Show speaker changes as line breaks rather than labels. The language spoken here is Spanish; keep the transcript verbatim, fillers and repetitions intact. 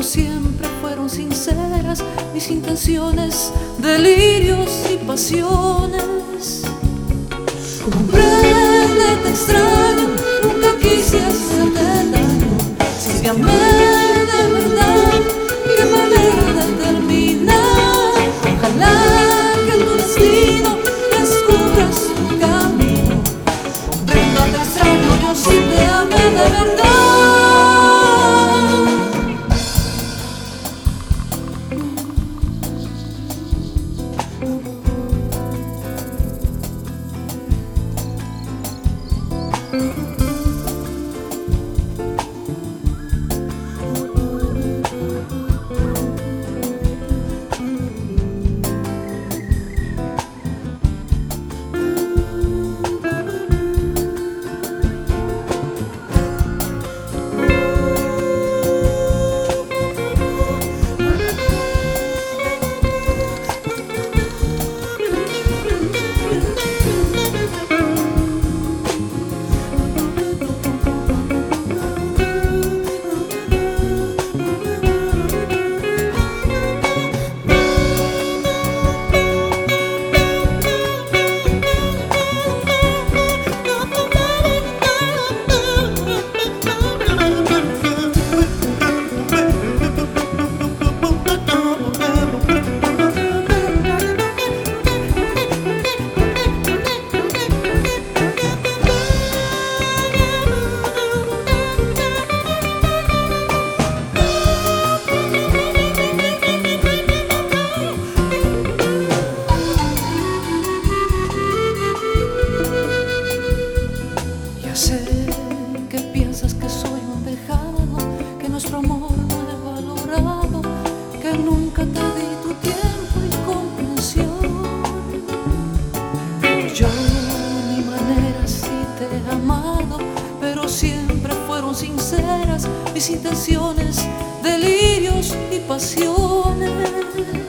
siempre fueron sinceras mis intenciones, delirios y pasiones. Comprende, te extraño, nunca quise hacerte daño. Si te amé de verdad, qué manera de terminar. Ojalá que tu destino descubras tu camino. Comprendo, te extraño, yo sí te amé de verdad. Sé que piensas que soy un dejado, que nuestro amor no he valorado, que nunca te di tu tiempo y comprensión. Yo a mi manera sí te he amado, pero siempre fueron sinceras mis intenciones, delirios y pasiones.